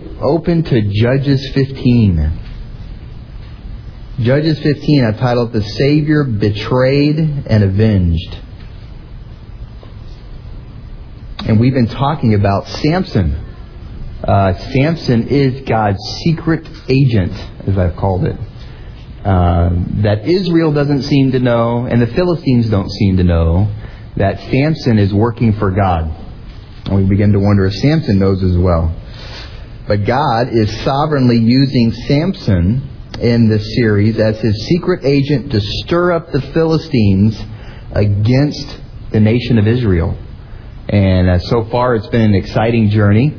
open to Judges 15. Judges 15, I've titled The Savior Betrayed and Avenged. And we've been talking about Samson. Samson is God's secret agent, as I've called it. That Israel doesn't seem to know, and the Philistines don't seem to know, that Samson is working for God. And we begin to wonder if Samson knows as well. But God is sovereignly using Samson in this series as His secret agent to stir up the Philistines against the nation of Israel. And so far it's been an exciting journey.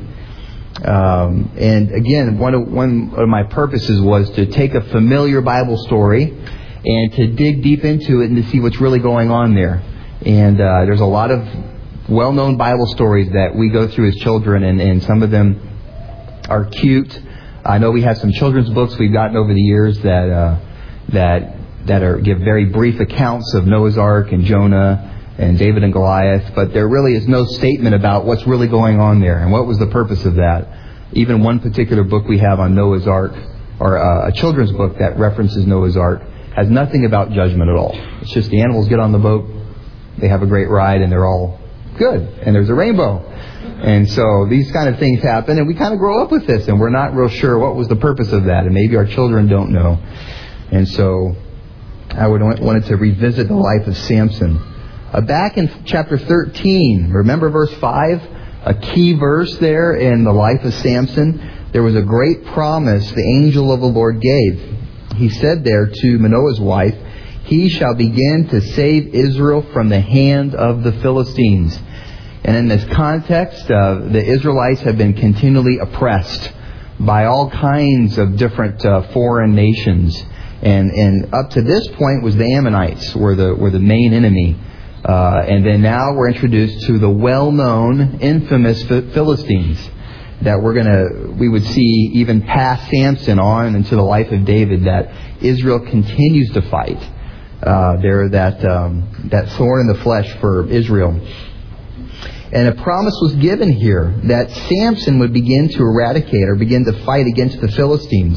And again, one of my purposes was to take a familiar Bible story and to dig deep into it and to see what's really going on there. And there's a lot of well-known Bible stories that we go through as children, and some of them are cute. I know we have some children's books we've gotten over the years that give very brief accounts of Noah's Ark and Jonah and David and Goliath, but there really is no statement about what's really going on there and what was the purpose of that. Even one particular book we have on Noah's Ark, or a children's book that references Noah's Ark, has nothing about judgment at all. It's just the animals get on the boat, they have a great ride, and they're all good. And there's a rainbow. And so these kind of things happen, and we kind of grow up with this, and we're not real sure what was the purpose of that, and maybe our children don't know. And so I wanted to revisit the life of Samson. Back in chapter 13, remember verse 5? A key verse there in the life of Samson. There was a great promise the angel of the Lord gave. He said there to Manoah's wife, "He shall begin to save Israel from the hand of the Philistines." And in this context, the Israelites have been continually oppressed by all kinds of different foreign nations. And up to this point was the Ammonites were the main enemy. And then now we're introduced to the well-known, infamous Philistines that we would see even past Samson on into the life of David, that Israel continues to fight. They're that thorn in the flesh for Israel. And a promise was given here that Samson would begin to eradicate or begin to fight against the Philistines.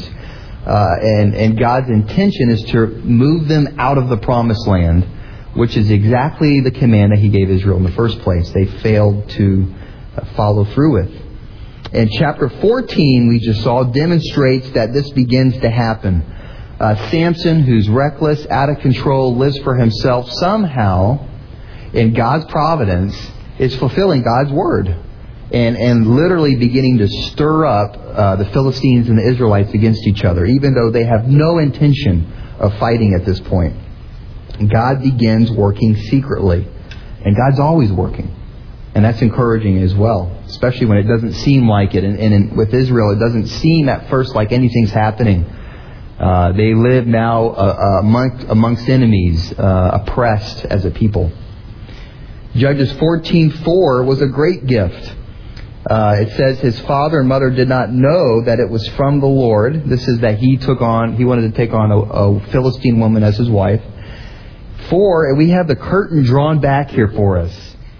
And God's intention is to move them out of the promised land, which is exactly the command that He gave Israel in the first place. They failed to follow through with. And chapter 14, we just saw, demonstrates that this begins to happen. Samson, who's reckless, out of control, lives for himself, somehow, in God's providence, is fulfilling God's word. And literally beginning to stir up the Philistines and the Israelites against each other, even though they have no intention of fighting at this point. God begins working secretly. And God's always working. And that's encouraging as well, especially when it doesn't seem like it. And with Israel, it doesn't seem at first like anything's happening. They live now amongst enemies, oppressed as a people. Judges 14:4 was a great gift. It says his father and mother did not know that it was from the Lord. This is that he wanted to take on a Philistine woman as his wife. 4, we have the curtain drawn back here for us.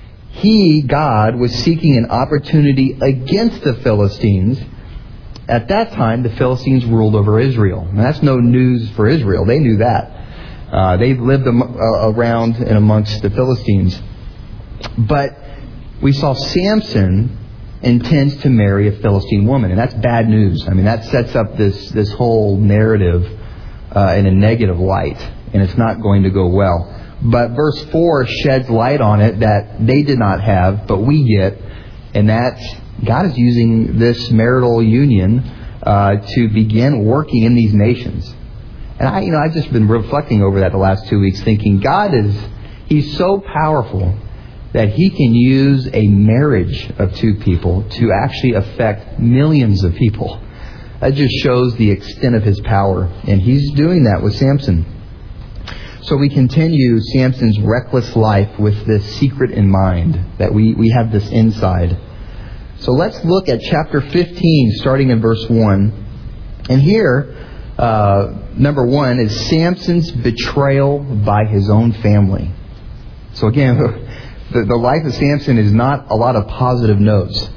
God, was seeking an opportunity against the Philistines. At that time, the Philistines ruled over Israel. And that's no news for Israel. They knew that. They've lived around and amongst the Philistines. But we saw Samson intends to marry a Philistine woman. And that's bad news. I mean, that sets up this whole narrative in a negative light. And it's not going to go well. But verse 4 sheds light on it that they did not have, but we get. And that's God is using this marital union to begin working in these nations. And I've just been reflecting over that the last 2 weeks, thinking He's so powerful that He can use a marriage of two people to actually affect millions of people. That just shows the extent of His power. And He's doing that with Samson. So we continue Samson's reckless life with this secret in mind, that we have this inside. So let's look at chapter 15, starting in verse 1. And here, number 1 is Samson's betrayal by his own family. So again, the life of Samson is not a lot of positive notes.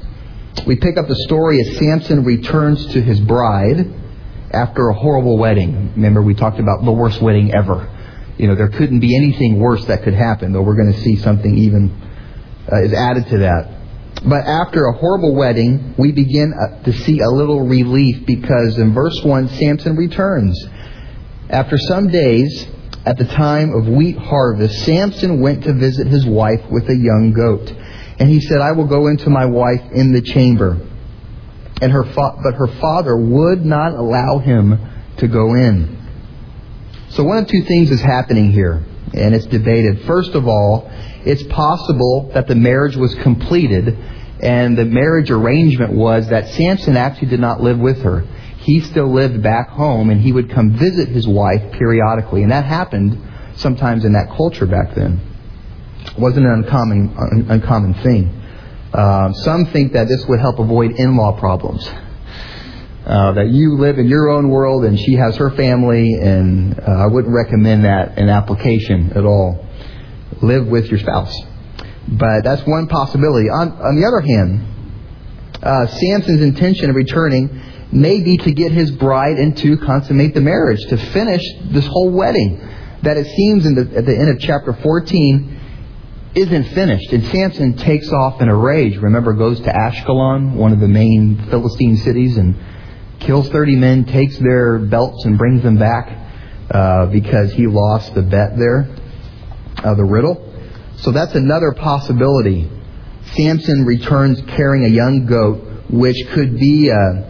We pick up the story as Samson returns to his bride after a horrible wedding. Remember, we talked about the worst wedding ever. There couldn't be anything worse that could happen, though we're going to see something even is added to that. But after a horrible wedding, we begin to see a little relief, because in verse 1, Samson returns. After some days, at the time of wheat harvest, Samson went to visit his wife with a young goat. And he said, "I will go into my wife in the chamber." But her father would not allow him to go in. So one of two things is happening here, and it's debated. First of all, it's possible that the marriage was completed, and the marriage arrangement was that Samson actually did not live with her. He still lived back home, and he would come visit his wife periodically. And that happened sometimes in that culture back then. It wasn't an uncommon thing. Some think that this would help avoid in-law problems. That you live in your own world and she has her family, and I wouldn't recommend that in application at all. Live with your spouse. But that's one possibility. On the other hand, Samson's intention of returning may be to get his bride and to consummate the marriage, to finish this whole wedding that it seems at the end of chapter 14 isn't finished. And Samson takes off in a rage. Remember, goes to Ashkelon, one of the main Philistine cities, and kills 30 men, takes their belts and brings them back because he lost the bet there, the riddle. So that's another possibility. Samson returns carrying a young goat, which could be a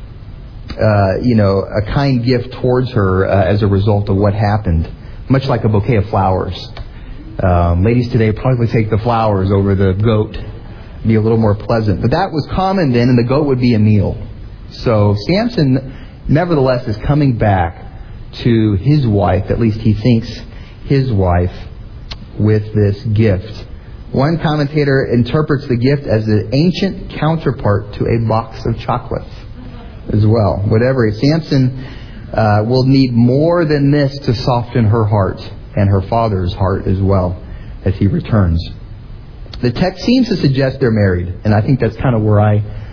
kind gift towards her as a result of what happened. Much like a bouquet of flowers. Ladies today probably take the flowers over the goat. Be a little more pleasant. But that was common then, and the goat would be a meal. So Samson, nevertheless, is coming back to his wife, at least he thinks his wife, with this gift. One commentator interprets the gift as the ancient counterpart to a box of chocolates as well. Whatever. Samson will need more than this to soften her heart and her father's heart as well as he returns. The text seems to suggest they're married, and I think that's kind of where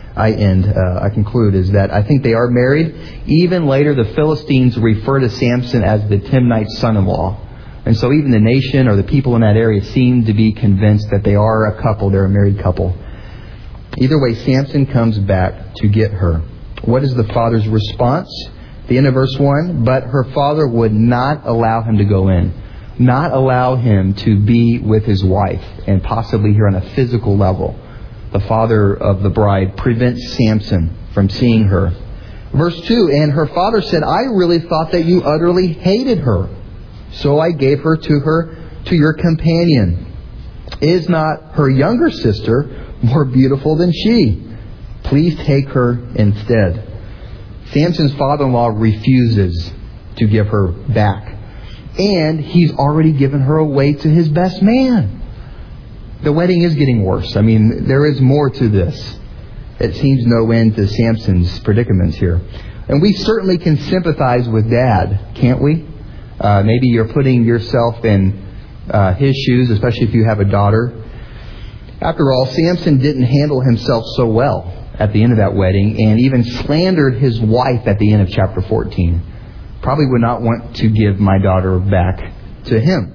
I conclude, is that I think they are married. Even later, the Philistines refer to Samson as the Timnite's son-in-law. And so even the nation or the people in that area seem to be convinced that they are a couple, they're a married couple. Either way, Samson comes back to get her. What is the father's response? The end of verse 1, but her father would not allow him to go in. Not allow him to be with his wife, and possibly here on a physical level. The father of the bride prevents Samson from seeing her. Verse 2, and her father said, "I really thought that you utterly hated her. So I gave her to your companion. Is not her younger sister more beautiful than she? Please take her instead." Samson's father-in-law refuses to give her back. And he's already given her away to his best man. The wedding is getting worse. I mean, there is more to this. It seems no end to Samson's predicaments here. And we certainly can sympathize with Dad, can't we? Maybe you're putting yourself in his shoes, especially if you have a daughter. After all, Samson didn't handle himself so well at the end of that wedding, and even slandered his wife at the end of chapter 14. Probably would not want to give my daughter back to him.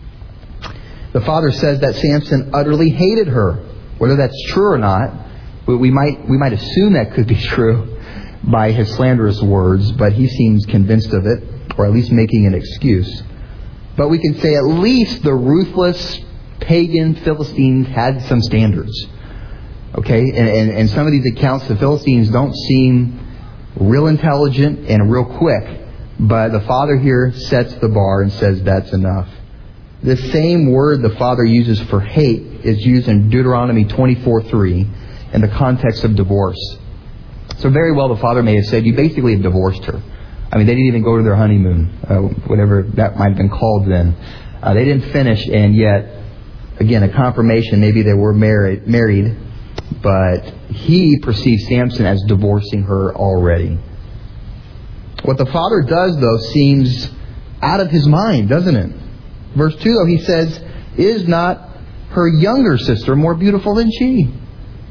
The father says that Samson utterly hated her. Whether that's true or not, we might assume that could be true by his slanderous words, but he seems convinced of it, or at least making an excuse. But we can say at least the ruthless pagan Philistines had some standards. Okay? And some of these accounts, the Philistines don't seem real intelligent and real quick. But the father here sets the bar and says that's enough. The same word the father uses for hate is used in Deuteronomy 24:3 in the context of divorce. So very well the father may have said, you basically have divorced her. I mean, they didn't even go to their honeymoon, whatever that might have been called then. They didn't finish, and yet, again, a confirmation, maybe they were married, but he perceives Samson as divorcing her already. What the father does, though, seems out of his mind, doesn't it? Verse 2, though, he says, is not her younger sister more beautiful than she?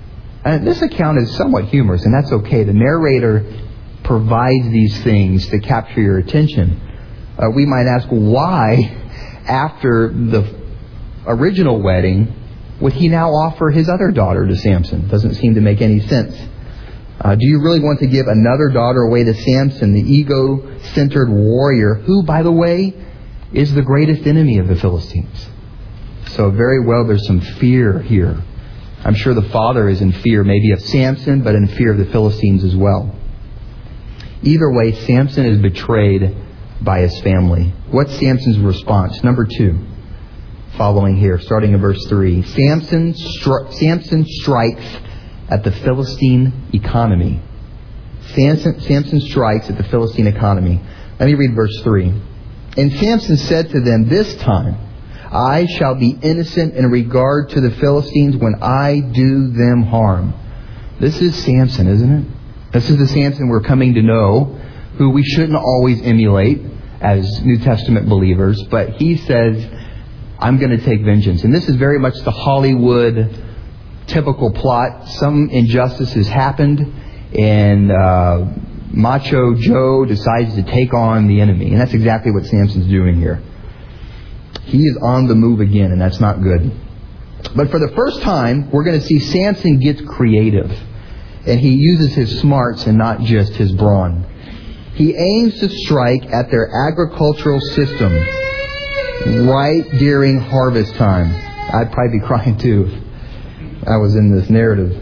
And this account is somewhat humorous, and that's okay. The narrator provides these things to capture your attention. We might ask, why, after the original wedding, would he now offer his other daughter to Samson? Doesn't seem to make any sense. Do you really want to give another daughter away to Samson, the ego-centered warrior, who, by the way, is the greatest enemy of the Philistines? So very well, there's some fear here. I'm sure the father is in fear, maybe of Samson, but in fear of the Philistines as well. Either way, Samson is betrayed by his family. What's Samson's response? Number 2, following here, starting in verse 3. Samson strikes at the Philistine economy. Samson strikes at the Philistine economy. Let me read verse 3. And Samson said to them, "This time I shall be innocent in regard to the Philistines when I do them harm." This is Samson, isn't it? This is the Samson we're coming to know, who we shouldn't always emulate as New Testament believers. But he says, I'm going to take vengeance. And this is very much the Hollywood typical plot. Some injustice has happened, and Macho Joe decides to take on the enemy. And that's exactly what Samson's doing here. He is on the move again, and that's not good. But for the first time, we're going to see Samson gets creative. And he uses his smarts and not just his brawn. He aims to strike at their agricultural system right during harvest time. I'd probably be crying too if I was in this narrative.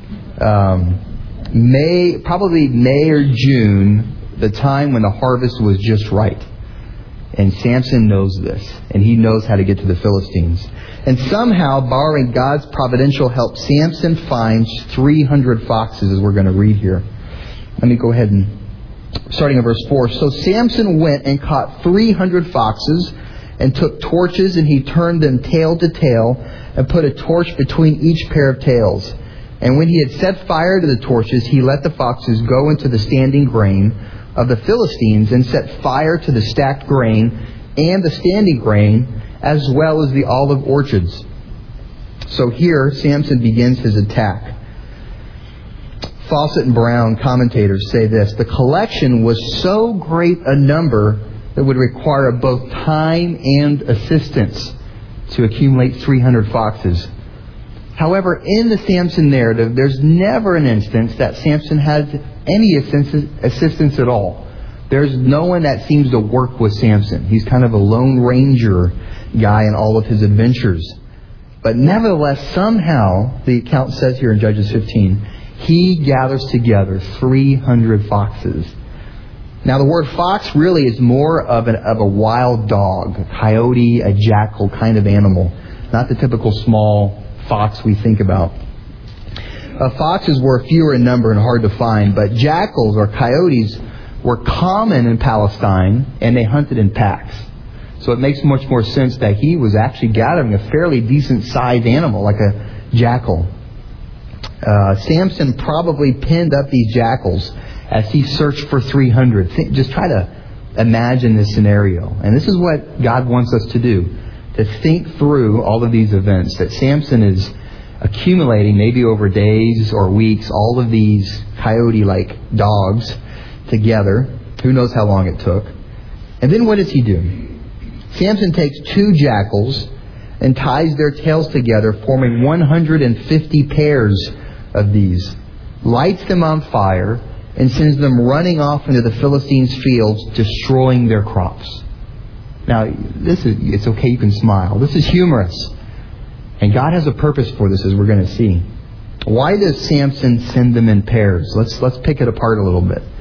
Probably May or June, the time when the harvest was just right. And Samson knows this, and he knows how to get to the Philistines. And somehow, borrowing God's providential help, Samson finds 300 foxes, as we're going to read here. Let me go ahead and, starting in verse 4. So Samson went and caught 300 foxes, and took torches, and he turned them tail to tail, and put a torch between each pair of tails. And when he had set fire to the torches, he let the foxes go into the standing grain of the Philistines, and set fire to the stacked grain and the standing grain, as well as the olive orchards. So here, Samson begins his attack. Fawcett and Brown commentators say this: the collection was so great a number that would require both time and assistance to accumulate 300 foxes. However, in the Samson narrative, there's never an instance that Samson had any assistance at all. There's no one that seems to work with Samson. He's kind of a lone ranger guy in all of his adventures. But nevertheless, somehow, the account says here in Judges 15, he gathers together 300 foxes. Now, the word fox really is more of a wild dog, a coyote, a jackal kind of animal, not the typical small fox we think about. Foxes were fewer in number and hard to find, but jackals or coyotes were common in Palestine, and they hunted in packs. So it makes much more sense that he was actually gathering a fairly decent-sized animal, like a jackal. Samson probably pinned up these jackals as he searched for 300. Just try to imagine this scenario. And this is what God wants us to do, to think through all of these events, that Samson is accumulating, maybe over days or weeks, all of these coyote-like dogs together. Who knows how long it took. And then what does he do? Samson takes 2 jackals and ties their tails together, forming 150 pairs of these, lights them on fire, and sends them running off into the Philistines' fields, destroying their crops. Now, it's okay, you can smile. This is humorous. And God has a purpose for this, as we're going to see. Why does Samson send them in pairs? Let's pick it apart a little bit.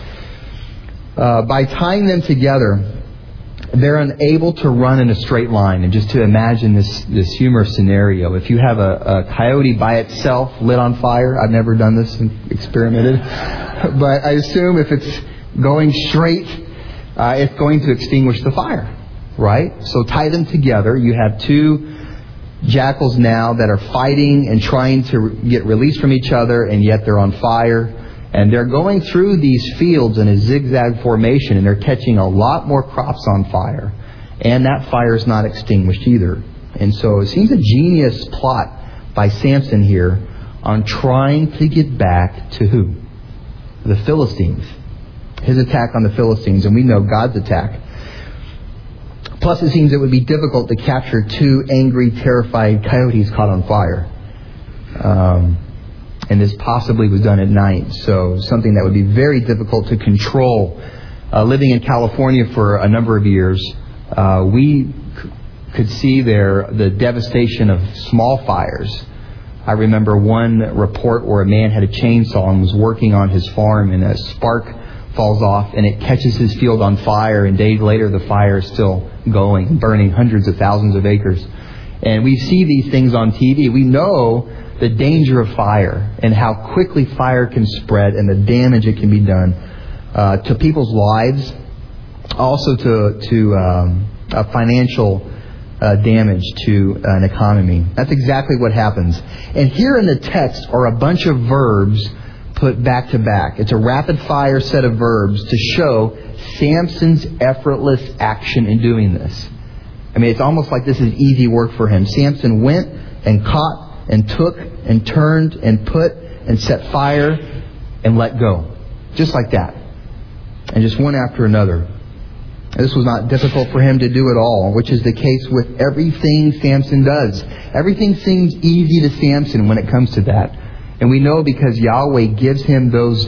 By tying them together, they're unable to run in a straight line. And just to imagine this humorous scenario, if you have a coyote by itself lit on fire, I've never done this and experimented, but I assume if it's going straight, it's going to extinguish the fire, right? So tie them together. You have 2 jackals now that are fighting and trying to get released from each other, and yet they're on fire. And they're going through these fields in a zigzag formation, and they're catching a lot more crops on fire. And that fire is not extinguished either. And so it seems a genius plot by Samson here on trying to get back to who? The Philistines. His attack on the Philistines, and we know God's attack. Plus, it seems it would be difficult to capture two angry, terrified coyotes caught on fire. And this possibly was done at night, so something that would be very difficult to control. Living in California for a number of years, we could see there the devastation of small fires. I remember one report where a man had a chainsaw and was working on his farm, and a spark falls off and it catches his field on fire, and days later the fire is still going, burning hundreds of thousands of acres. And we see these things on TV. We know the danger of fire and how quickly fire can spread and the damage it can be done to people's lives, also to financial damage to an economy. That's exactly what happens. And here in the text are a bunch of verbs put back to back. It's a rapid-fire set of verbs to show Samson's effortless action in doing this. I mean, it's almost like this is easy work for him. Samson went and caught and took and turned and put and set fire and let go. Just like that. And just one after another. This was not difficult for him to do at all, which is the case with everything Samson does. Everything seems easy to Samson when it comes to that. And we know because Yahweh gives him those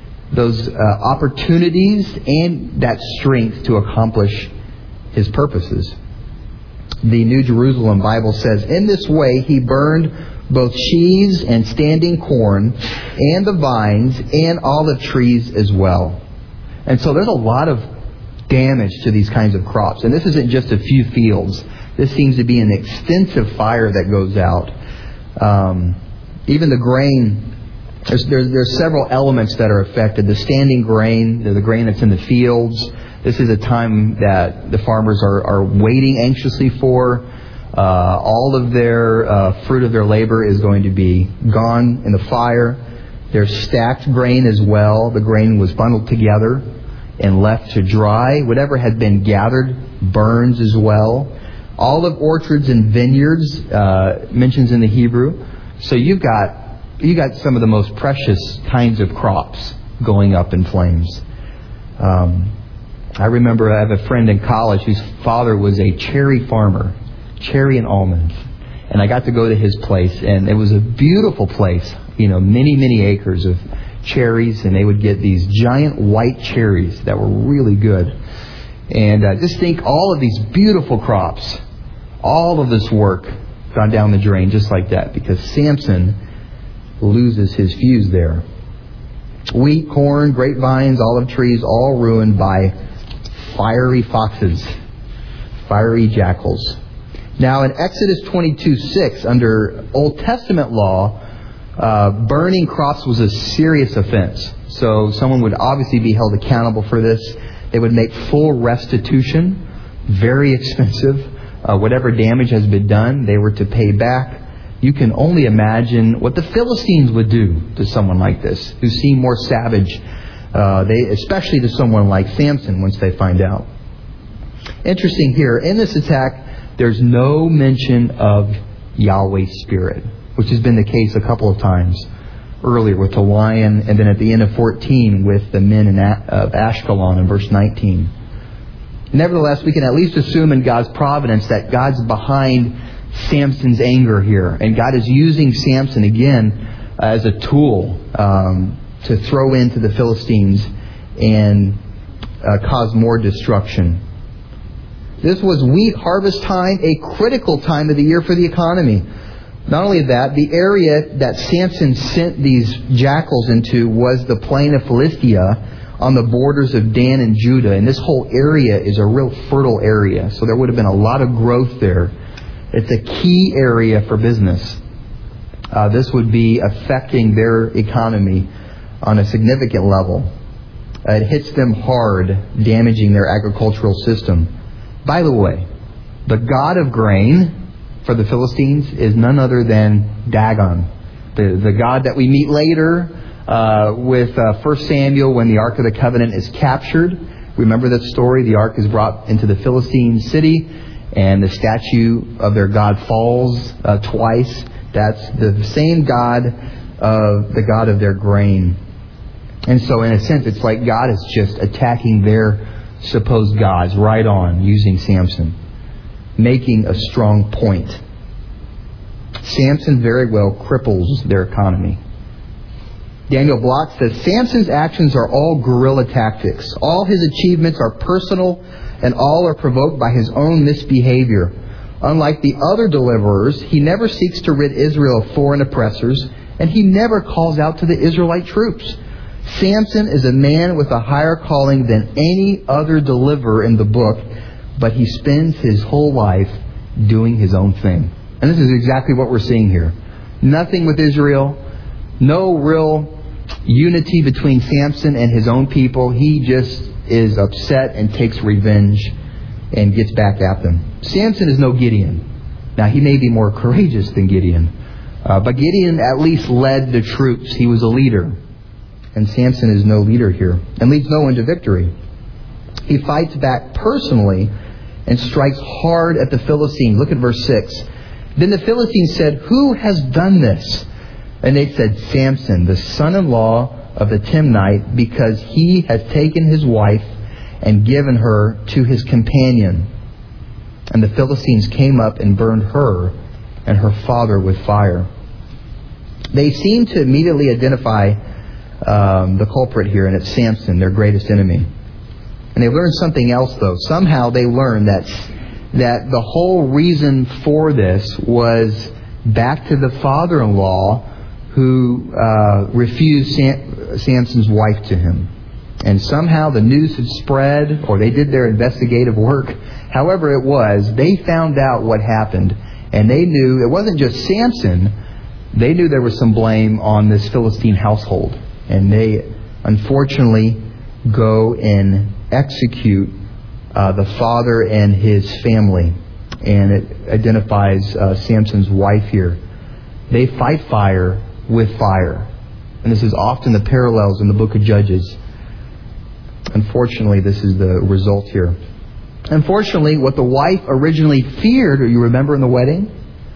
opportunities and that strength to accomplish his purposes. The New Jerusalem Bible says, "In this way he burned both sheaves and standing corn and the vines and olive trees as well." And so there's a lot of damage to these kinds of crops. And this isn't just a few fields. This seems to be an extensive fire that goes out. Even the grain, there's several elements that are affected. The standing grain, the grain that's in the fields. This is a time that the farmers are waiting anxiously for. All of their fruit of their labor is going to be gone in the fire. There's stacked grain as well. The grain was bundled together and left to dry. Whatever had been gathered burns as well. Olive orchards and vineyards mentions in the Hebrew. So you got some of the most precious kinds of crops going up in flames. I remember I have a friend in college whose father was a cherry farmer, cherry and almonds. And I got to go to his place, and it was a beautiful place. You know, many acres of cherries, and they would get these giant white cherries that were really good. And just think all of these beautiful crops, all of this work gone down the drain just like that because Samson loses his fuse there. Wheat, corn, grapevines, olive trees, all ruined by fiery foxes, fiery jackals. Now in Exodus 22:6, under Old Testament law, burning crops was a serious offense. So someone would obviously be held accountable for this. They would make full restitution, very expensive. Whatever damage has been done, they were to pay back. You can only imagine what the Philistines would do to someone like this, who seem more savage, especially to someone like Samson once they find out. Interesting here, in this attack, there's no mention of Yahweh's Spirit, which has been the case a couple of times earlier with the lion, and then at the end of 14 with the men of Ashkelon in verse 19. Nevertheless, we can at least assume in God's providence that God's behind Samson's anger here. And God is using Samson again as a tool to throw into the Philistines and cause more destruction. This was wheat harvest time, a critical time of the year for the economy. Not only that, the area that Samson sent these jackals into was the plain of Philistia on the borders of Dan and Judah. And this whole area is a real fertile area. So there would have been a lot of growth there. It's a key area for business. This would be affecting their economy on a significant level. It hits them hard, damaging their agricultural system. By the way, the god of grain for the Philistines is none other than Dagon, the god that we meet later with 1 Samuel when the Ark of the Covenant is captured. Remember that story? The Ark is brought into the Philistine city, and the statue of their god falls twice. That's the same god of the god of their grain. And so in a sense, it's like God is just attacking their supposed gods right on, using Samson, making a strong point. Samson very well cripples their economy. Daniel Block says, Samson's actions are all guerrilla tactics. All his achievements are personal, and all are provoked by his own misbehavior. Unlike the other deliverers, he never seeks to rid Israel of foreign oppressors, and he never calls out to the Israelite troops. Samson is a man with a higher calling than any other deliverer in the book, but he spends his whole life doing his own thing. And this is exactly what we're seeing here. Nothing with Israel, no real unity between Samson and his own people. He just is upset and takes revenge and gets back at them. Samson is no Gideon. Now, he may be more courageous than Gideon, but Gideon at least led the troops. He was a leader. And Samson is no leader here and leads no one to victory. He fights back personally and strikes hard at the Philistines. Look at verse 6. Then the Philistines said, "Who has done this?" And they said, "Samson, the son-in-law of the Timnite, because he has taken his wife and given her to his companion." And the Philistines came up and burned her and her father with fire. They seem to immediately identify the culprit here, and it's Samson, their greatest enemy. And they learned something else, though. Somehow they learned that the whole reason for this was back to the father-in-law who refused Samson's wife to him. And somehow the news had spread, or they did their investigative work. However it was, they found out what happened. And they knew it wasn't just Samson. They knew there was some blame on this Philistine household. And they, unfortunately, go and execute the father and his family. And it identifies Samson's wife here. They fight fire with fire. And this is often the parallels in the book of Judges. Unfortunately, this is the result here. Unfortunately, what the wife originally feared, you remember in the wedding?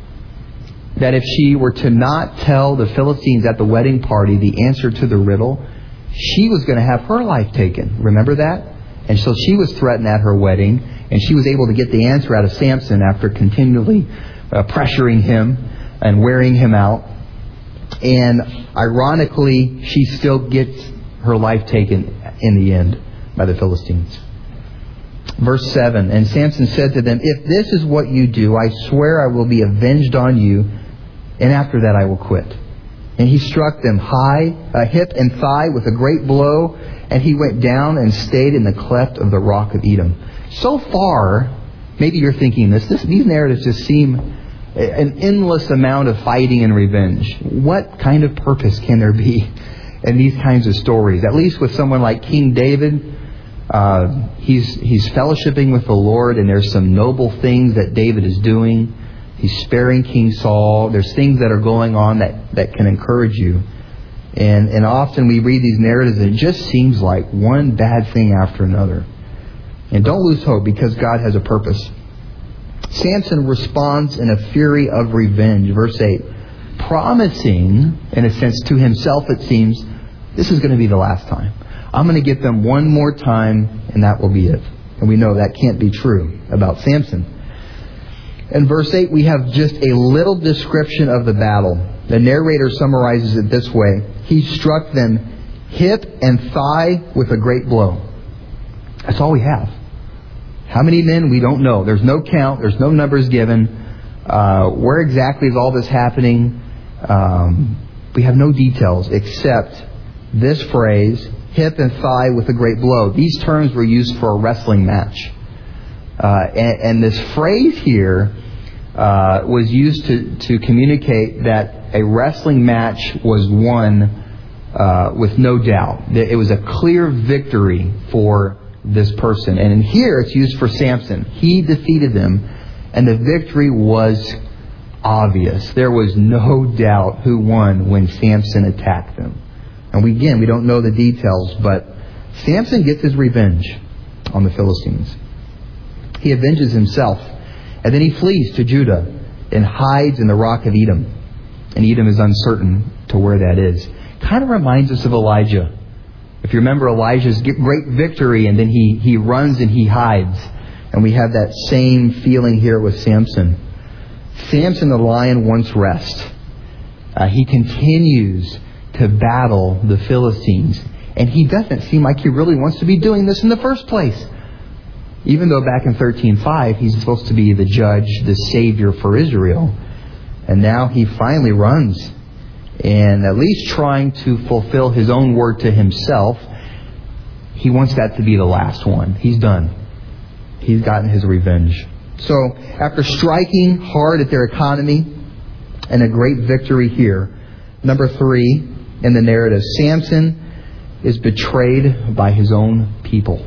That if she were to not tell the Philistines at the wedding party the answer to the riddle, she was going to have her life taken. Remember that? And so she was threatened at her wedding, and she was able to get the answer out of Samson after continually pressuring him and wearing him out. And ironically, she still gets her life taken in the end by the Philistines. Verse 7, and Samson said to them, "If this is what you do, I swear I will be avenged on you, and after that I will quit." And he struck them hip and thigh with a great blow, and he went down and stayed in the cleft of the rock of Edom. So far, maybe you're thinking these narratives just seem an endless amount of fighting and revenge. What kind of purpose can there be in these kinds of stories? At least with someone like King David, he's fellowshipping with the Lord, and there's some noble things that David is doing. He's sparing King Saul. There's things that are going on that can encourage you. And often we read these narratives and it just seems like one bad thing after another. And don't lose hope, because God has a purpose. Samson responds in a fury of revenge. Verse 8, promising, in a sense, to himself, it seems, this is going to be the last time. I'm going to get them one more time, and that will be it. And we know that can't be true about Samson. In verse 8, we have just a little description of the battle. The narrator summarizes it this way. He struck them hip and thigh with a great blow. That's all we have. How many men? We don't know. There's no count. There's no numbers given. Where exactly is all this happening? We have no details except this phrase, hip and thigh with a great blow. These terms were used for a wrestling match. And this phrase here was used to communicate that a wrestling match was won with no doubt. It was a clear victory for this person. And in here it's used for Samson. He defeated them, and the victory was obvious. There was no doubt who won when Samson attacked them. And we don't know the details, but Samson gets his revenge on the Philistines. He avenges himself, and then he flees to Judah and hides in the rock of Edom. And Edom is uncertain to where that is. Kind of reminds us of Elijah. If you remember Elijah's great victory, and then he runs and he hides. And we have that same feeling here with Samson. Samson the lion wants rest. He continues to battle the Philistines. And he doesn't seem like he really wants to be doing this in the first place. Even though back in 13:5, he's supposed to be the judge, the savior for Israel. And now he finally runs. And at least trying to fulfill his own word to himself, he wants that to be the last one. He's done. He's gotten his revenge. So, after striking hard at their economy and a great victory here, number 3 in the narrative, Samson is betrayed by his own people.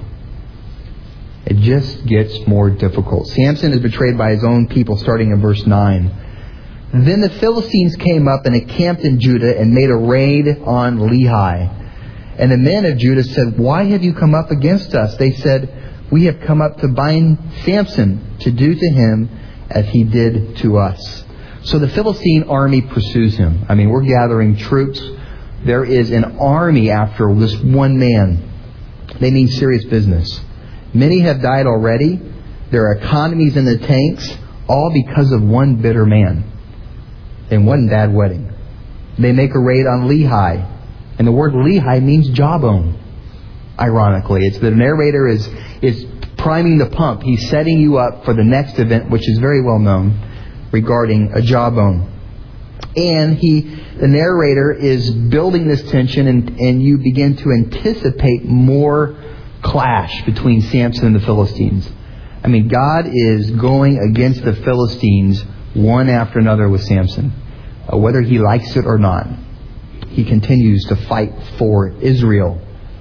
It just gets more difficult. Samson is betrayed by his own people, starting in verse 9. Then the Philistines came up and encamped in Judah and made a raid on Lehi. And the men of Judah said, "Why have you come up against us?" They said, "We have come up to bind Samson, to do to him as he did to us." So the Philistine army pursues him. I mean, we're gathering troops. There is an army after this one man. They mean serious business. Many have died already. There are economies in the tanks, all because of one bitter man and one bad wedding. They make a raid on Lehi. And the word Lehi means jawbone. Ironically, it's the narrator is priming the pump. He's setting you up for the next event, which is very well known, regarding a jawbone. And the narrator is building this tension, and you begin to anticipate more clash between Samson and the Philistines. I mean, God is going against the Philistines one after another with Samson. Whether he likes it or not, he continues to fight for Israel.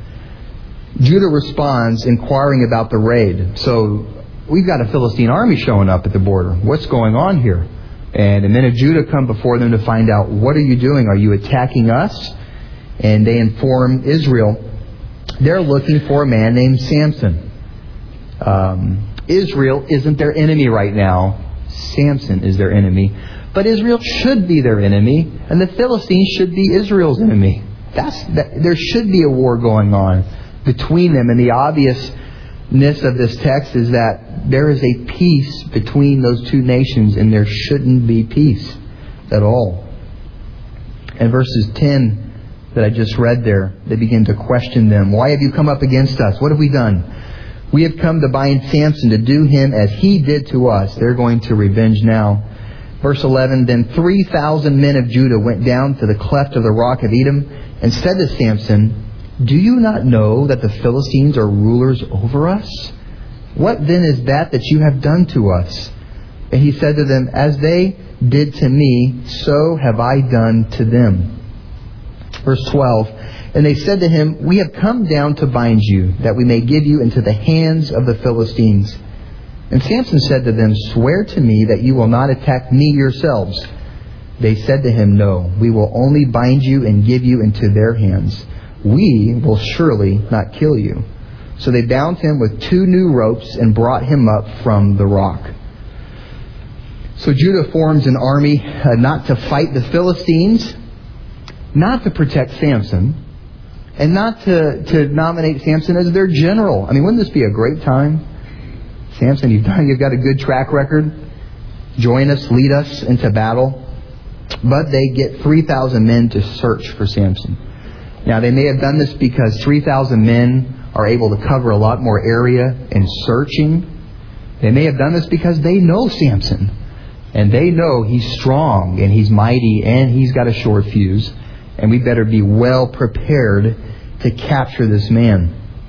Judah responds, inquiring about the raid. So, we've got a Philistine army showing up at the border. What's going on here? And the men of Judah come before them to find out, what are you doing? Are you attacking us? And they inform Israel they're looking for a man named Samson. Israel isn't their enemy right now. Samson is their enemy. But Israel should be their enemy, and the Philistines should be Israel's enemy. There should be a war going on between them, and the obviousness of this text is that there is a peace between those two nations, and there shouldn't be peace at all. And verses 10 that I just read there, they begin to question them. Why have you come up against us? What have we done? We have come to bind Samson, to do him as he did to us. They're going to revenge now. Verse 11, then 3,000 men of Judah went down to the cleft of the rock of Edom and said to Samson, "Do you not know that the Philistines are rulers over us? What then is that you have done to us?" And he said to them, "As they did to me, so have I done to them." Verse 12, and they said to him, "We have come down to bind you, that we may give you into the hands of the Philistines." And Samson said to them, "Swear to me that you will not attack me yourselves." They said to him, "No, we will only bind you and give you into their hands. We will surely not kill you." So they bound him with 2 new ropes and brought him up from the rock. So Judah forms an army not to fight the Philistines, not to protect Samson, and not to nominate Samson as their general. I mean, wouldn't this be a great time? Samson, you've got a good track record. Join us, lead us into battle. But they get 3,000 men to search for Samson. Now, they may have done this because 3,000 men are able to cover a lot more area in searching. They may have done this because they know Samson. And they know he's strong and he's mighty and he's got a short fuse. And we better be well prepared to capture this man.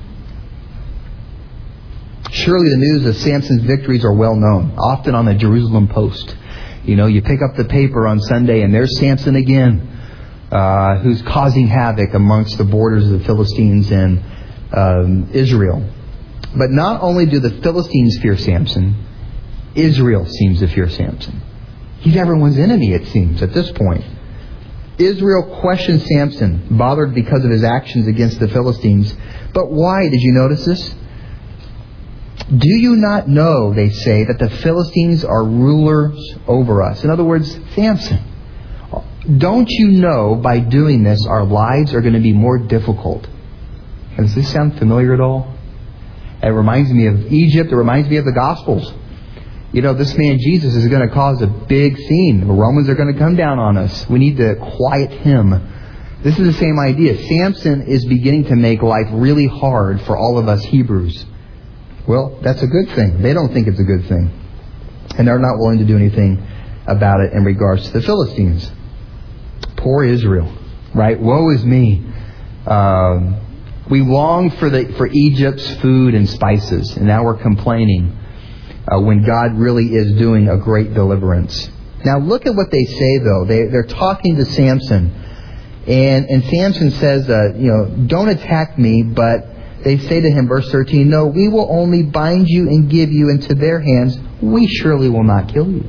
Surely the news of Samson's victories are well known, often on the Jerusalem Post. You know, you pick up the paper on Sunday and there's Samson again, who's causing havoc amongst the borders of the Philistines and Israel. But not only do the Philistines fear Samson, Israel seems to fear Samson. He's everyone's enemy, it seems, at this point. Israel questions Samson, bothered because of his actions against the Philistines. But why? Did you notice this? "Do you not know," they say, "that the Philistines are rulers over us?" In other words, Samson, Don't you know by doing this our lives are going to be more difficult? Does this sound familiar at all? It reminds me of Egypt. It reminds me of the Gospels. This man Jesus is going to cause a big scene. The Romans are going to come down on us. We need to quiet him. This is the same idea. Samson is beginning to make life really hard for all of us Hebrews. Well, that's a good thing. They don't think it's a good thing. And they're not willing to do anything about it in regards to the Philistines. Poor Israel, right? Woe is me. We long for Egypt's food and spices, and now we're complaining when God really is doing a great deliverance. Now look at what they say, though. They're talking to Samson, and Samson says, don't attack me, but they say to him, verse 13, no, we will only bind you and give you into their hands. We surely will not kill you.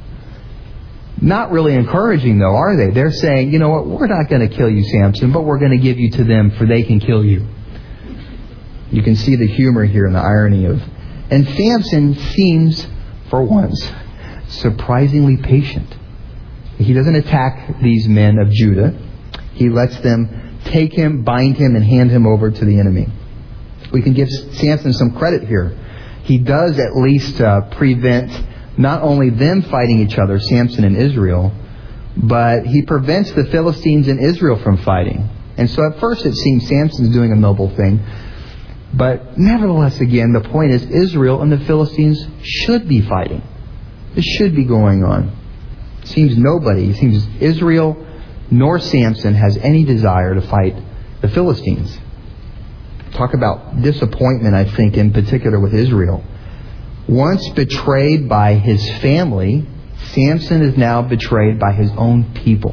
Not really encouraging, though, are they? They're saying, you know what, we're not going to kill you, Samson, but we're going to give you to them, for they can kill you. You can see the humor here and the irony of... And Samson seems, for once, surprisingly patient. He doesn't attack these men of Judah. He lets them take him, bind him, and hand him over to the enemy. We can give Samson some credit here. He does at least prevent not only them fighting each other, Samson and Israel, but he prevents the Philistines and Israel from fighting. And so at first it seems Samson's doing a noble thing. But nevertheless, again, the point is Israel and the Philistines should be fighting. This should be going on. It seems Israel nor Samson has any desire to fight the Philistines. Talk about disappointment, I think, in particular with Israel. Once betrayed by his family, Samson is now betrayed by his own people.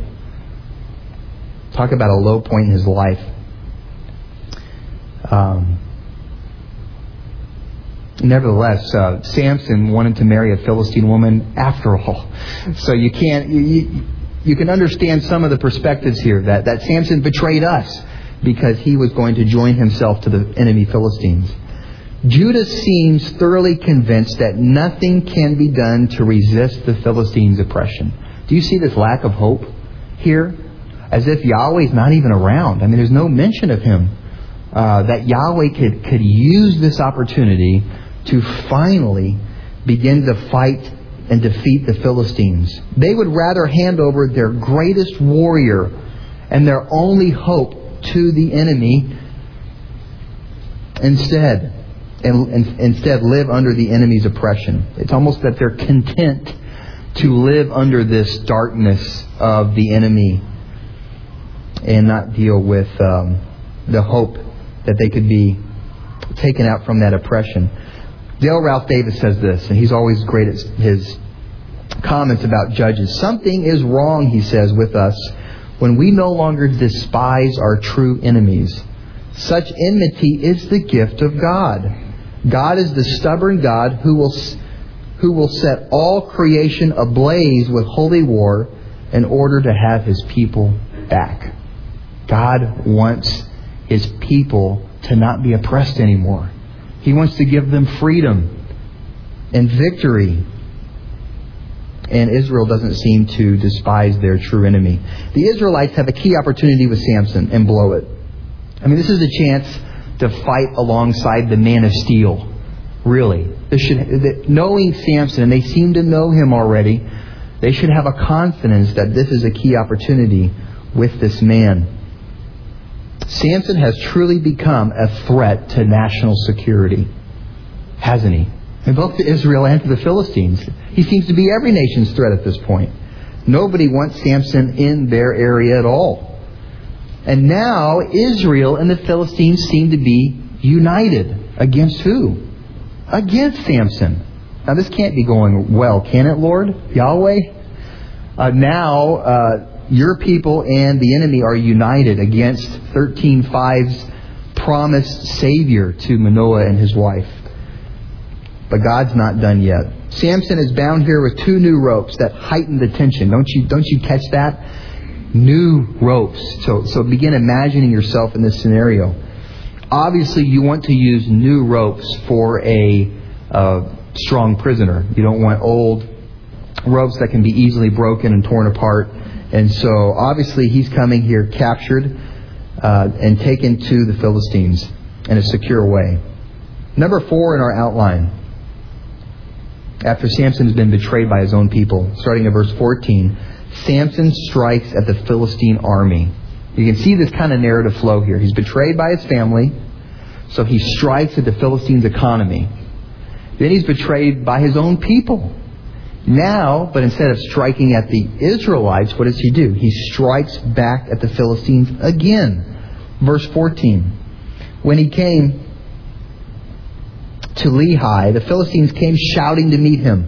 Talk about a low point in his life. Nevertheless, Samson wanted to marry a Philistine woman after all. So you can understand some of the perspectives here that Samson betrayed us because he was going to join himself to the enemy Philistines. Judah seems thoroughly convinced that nothing can be done to resist the Philistines' oppression. Do you see this lack of hope here? As if Yahweh's not even around. I mean, there's no mention of him. That Yahweh could use this opportunity to finally begin to fight and defeat the Philistines. They would rather hand over their greatest warrior and their only hope to the enemy instead live under the enemy's oppression. It's almost that they're content to live under this darkness of the enemy and not deal with the hope that they could be taken out from that oppression. Dale Ralph Davis says this, and he's always great at his comments about Judges. Something is wrong, he says, with us when we no longer despise our true enemies. Such enmity is the gift of God. God is the stubborn God who will set all creation ablaze with holy war in order to have His people back. God wants His people to not be oppressed anymore. He wants to give them freedom and victory. And Israel doesn't seem to despise their true enemy. The Israelites have a key opportunity with Samson and blow it. I mean, this is a chance to fight alongside the man of steel. Really. Knowing Samson, and they seem to know him already, they should have a confidence that this is a key opportunity with this man. Samson has truly become a threat to national security, hasn't he? And both to Israel and to the Philistines. He seems to be every nation's threat at this point. Nobody wants Samson in their area at all. And now Israel and the Philistines seem to be united. Against who? Against Samson. Now this can't be going well, can it, Lord? Yahweh? Your people and the enemy are united against 13:5's promised Savior to Manoah and his wife. But God's not done yet. Samson is bound here with 2 new ropes that heighten the tension. Don't you catch that? New ropes. So begin imagining yourself in this scenario. Obviously, you want to use new ropes for a strong prisoner. You don't want old, ropes that can be easily broken and torn apart. And so obviously he's coming here captured and taken to the Philistines in a secure way. Number 4 in our outline. After Samson has been betrayed by his own people, starting at verse 14, Samson strikes at the Philistine army. You can see this kind of narrative flow here. He's betrayed by his family, so he strikes at the Philistines' economy. Then he's betrayed by his own people. Now, but instead of striking at the Israelites, what does he do? He strikes back at the Philistines again. Verse 14. When he came to Lehi, the Philistines came shouting to meet him.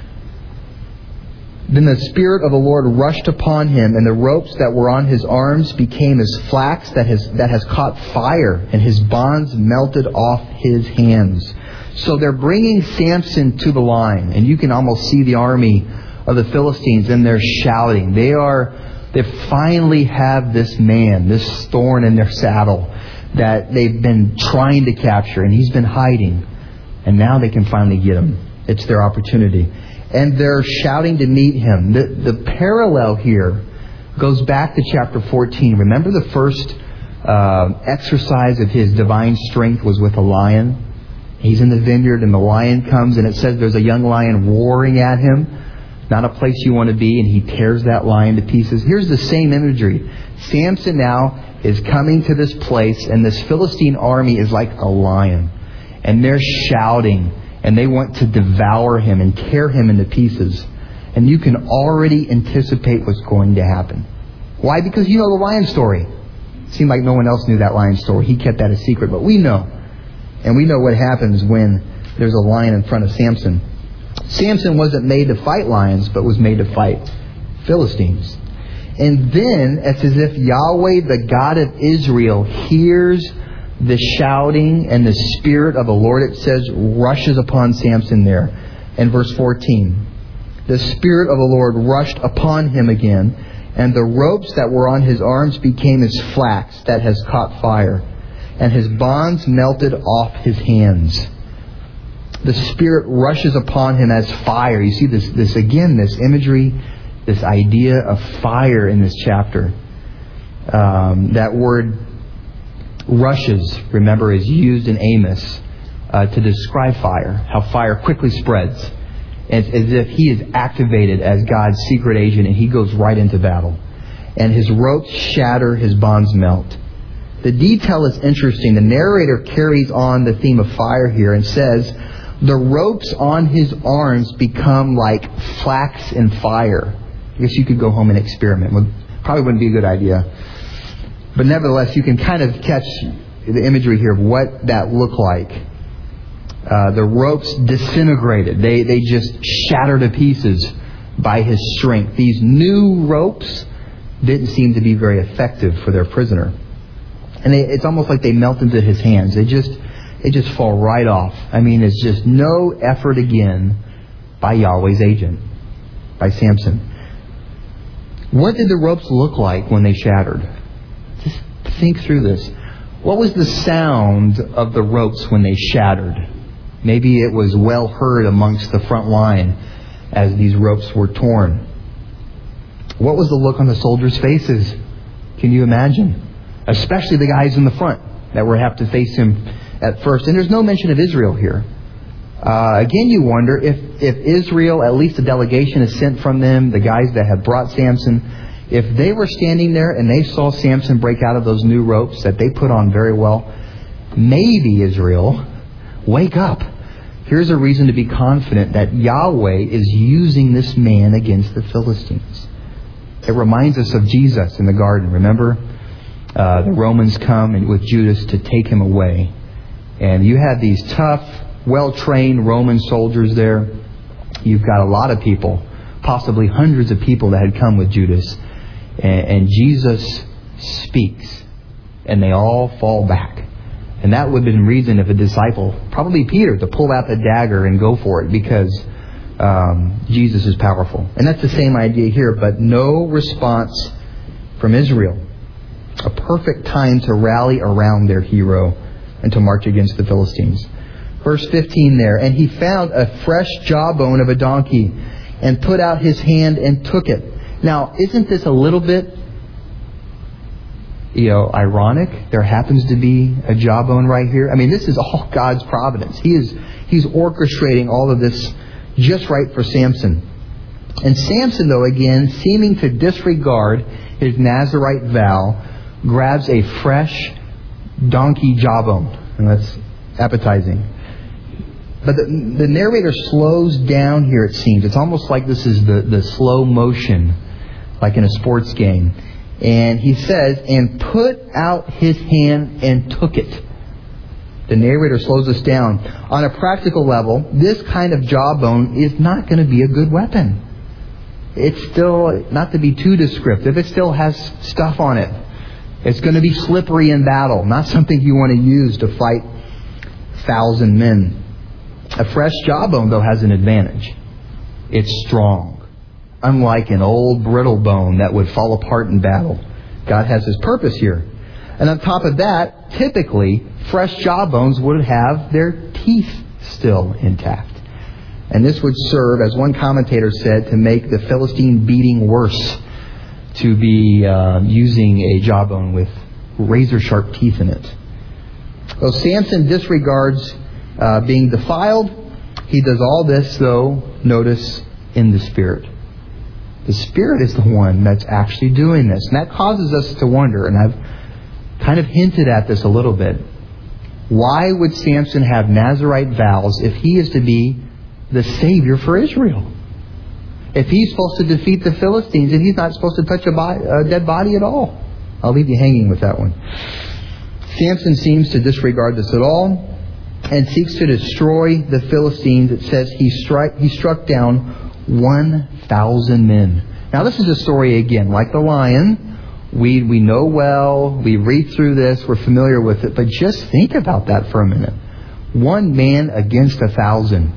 Then the Spirit of the Lord rushed upon him, and the ropes that were on his arms became as flax that has caught fire, and his bonds melted off his hands. So they're bringing Samson to the line, and you can almost see the army of the Philistines, and they're shouting. They finally have this man, this thorn in their saddle that they've been trying to capture, and he's been hiding. And now they can finally get him. It's their opportunity. And they're shouting to meet him. The parallel here goes back to chapter 14. Remember the first exercise of his divine strength was with a lion? He's in the vineyard and the lion comes and it says there's a young lion roaring at him. Not a place you want to be, and he tears that lion to pieces. Here's the same imagery. Samson now is coming to this place, and this Philistine army is like a lion. And they're shouting, and they want to devour him and tear him into pieces. And you can already anticipate what's going to happen. Why? Because you know the lion story. It seemed like no one else knew that lion story. He kept that a secret, but we know. And we know what happens when there's a lion in front of Samson. Samson wasn't made to fight lions, but was made to fight Philistines. And then, it's as if Yahweh, the God of Israel, hears the shouting, and the Spirit of the Lord, it says, rushes upon Samson there. In verse 14, the Spirit of the Lord rushed upon him again, and the ropes that were on his arms became as flax that has caught fire, and his bonds melted off his hands. The Spirit rushes upon him as fire. You see this again, this imagery, this idea of fire in this chapter. That word rushes, remember, is used in Amos to describe fire, how fire quickly spreads. It's as if he is activated as God's secret agent and he goes right into battle. And his ropes shatter, his bonds melt. The detail is interesting. The narrator carries on the theme of fire here and says, the ropes on his arms become like flax and fire. I guess you could go home and experiment. Probably wouldn't be a good idea. But nevertheless, you can kind of catch the imagery here of what that looked like. The ropes disintegrated. They just shattered to pieces by his strength. These new ropes didn't seem to be very effective for their prisoner. And it's almost like they melt into his hands. They just fall right off. I mean, it's just no effort again by Yahweh's agent, by Samson. What did the ropes look like when they shattered? Just think through this. What was the sound of the ropes when they shattered? Maybe it was well heard amongst the front line as these ropes were torn. What was the look on the soldiers' faces? Can you imagine? Especially the guys in the front that would have to face him at first. And there's no mention of Israel here. Again, you wonder if Israel, at least a delegation is sent from them, the guys that had brought Samson, if they were standing there and they saw Samson break out of those new ropes that they put on very well, maybe Israel, wake up. Here's a reason to be confident that Yahweh is using this man against the Philistines. It reminds us of Jesus in the garden. Remember? The Romans come with Judas to take him away. And you have these tough, well-trained Roman soldiers there. You've got a lot of people, possibly hundreds of people that had come with Judas. And Jesus speaks. And they all fall back. And that would have been reason if a disciple, probably Peter, to pull out the dagger and go for it because Jesus is powerful. And that's the same idea here, but no response from Israel. A perfect time to rally around their hero and to march against the Philistines. Verse 15 there, and he found a fresh jawbone of a donkey and put out his hand and took it. Now, isn't this a little bit, ironic? There happens to be a jawbone right here. I mean, this is all God's providence. He's orchestrating all of this just right for Samson. And Samson, though, again, seeming to disregard his Nazirite vow, grabs a fresh donkey jawbone. And that's appetizing. But the narrator slows down here, it seems. It's almost like this is the slow motion, like in a sports game. And he says, and put out his hand and took it. The narrator slows us down. On a practical level, this kind of jawbone is not going to be a good weapon. It's still, not to be too descriptive, it still has stuff on it. It's going to be slippery in battle, not something you want to use to fight 1,000 men. A fresh jawbone, though, has an advantage. It's strong. Unlike an old brittle bone that would fall apart in battle. God has His purpose here. And on top of that, typically, fresh jawbones would have their teeth still intact. And this would serve, as one commentator said, to make the Philistine beating worse, to be using a jawbone with razor-sharp teeth in it. Though Samson disregards being defiled, he does all this, though, notice, in the Spirit. The Spirit is the one that's actually doing this. And that causes us to wonder, and I've kind of hinted at this a little bit. Why would Samson have Nazirite vows if he is to be the Savior for Israel? If he's supposed to defeat the Philistines and he's not supposed to touch a dead body at all. I'll leave you hanging with that one. Samson seems to disregard this at all and seeks to destroy the Philistines. It says he struck down 1,000 men. Now this is a story again, like the lion. We know well, we read through this, we're familiar with it, but just think about that for a minute. 1 man against 1,000.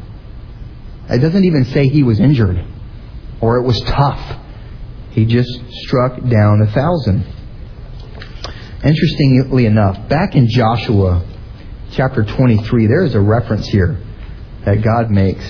It doesn't even say he was injured or it was tough. He just struck down 1,000. Interestingly enough, back in Joshua chapter 23, there is a reference here that God makes.